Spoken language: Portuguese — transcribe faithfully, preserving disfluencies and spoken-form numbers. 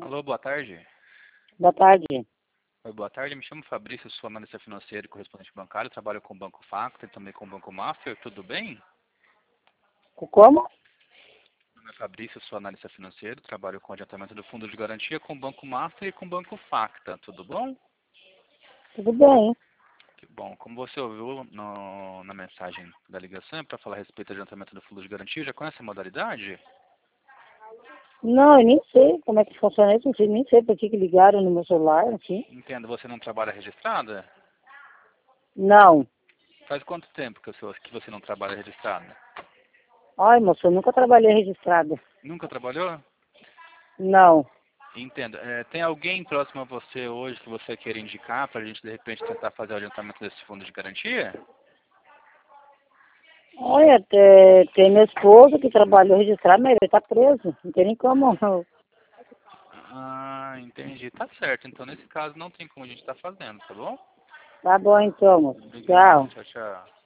Alô, boa tarde. Boa tarde. Oi, boa tarde. Me chamo Fabrício, sou analista financeiro e correspondente bancário. Trabalho com o Banco Factor e também com o Banco Master. Tudo bem? Como? Meu nome é Fabrício, sou analista financeiro. Trabalho com adiantamento do fundo de garantia com o Banco Master e com o Banco Facta. Tudo bom? Tudo bem. Que bom. Como você ouviu no, na mensagem da ligação, é para falar a respeito do adiantamento do fundo de garantia. Já conhece a modalidade? Não, eu nem sei como é que funciona isso, não sei, nem sei por que que ligaram no meu celular, assim. Entendo. Você não trabalha registrada? Não. Faz quanto tempo que, o seu, que você não trabalha registrada? Ai, moço, eu nunca trabalhei registrada. Nunca trabalhou? Não. Entendo. É, tem alguém próximo a você hoje que você queira indicar para a gente, de repente, tentar fazer o adiantamento desse fundo de garantia? Olha, tem, tem meu esposo que trabalhou registrado, mas ele tá preso. Não tem nem como. Ah, entendi. Tá certo. Então, nesse caso, não tem como a gente estar fazendo, tá bom? Tá bom então, moço. Obrigado. Tchau. Tchau, tchau.